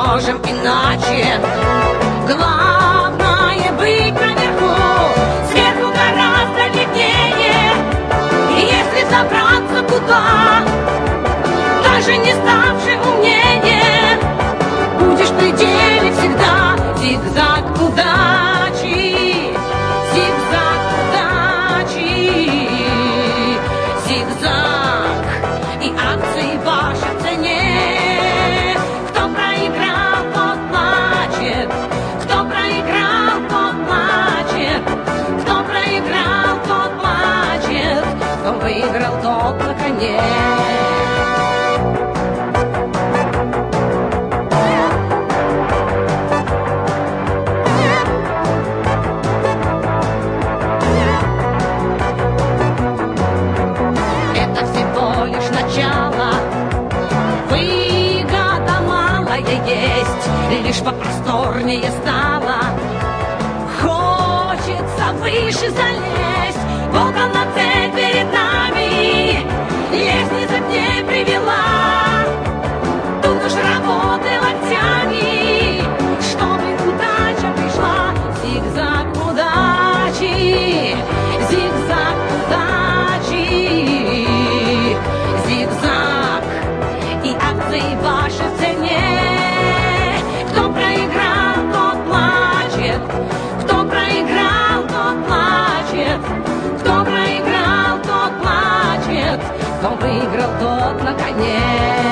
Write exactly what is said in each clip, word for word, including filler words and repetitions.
можем иначе. Главное быть наверху, сверху гораздо виднее. И если забраться туда, даже не ставший умнее, будешь в пределе всегда. Зигзаг удачи, зигзаг удачи, зигзаг и акции ваши в цене. Кто проиграл, тот плачет, кто проиграл, тот плачет, кто проиграл, тот плачет, кто выиграл, тот на коне. Лишь попросторнее стало, хочется выше залезть. Волка на цель перед нами, лестница к ней привела. Тут уж работы локтями, чтобы удача пришла. Зигзаг удачи, зигзаг удачи, зигзаг и акции ваши в цене. Кто выиграл, тот на коне.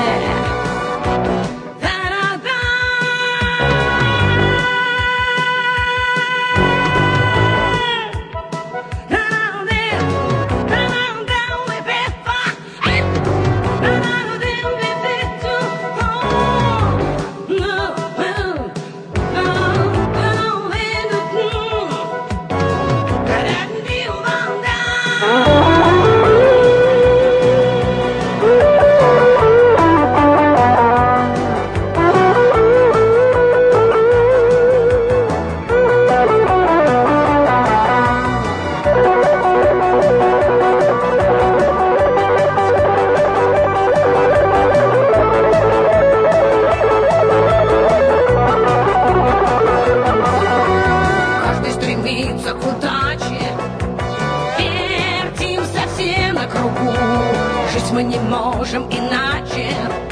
К удаче вертимся все на кругу, жить мы не можем иначе.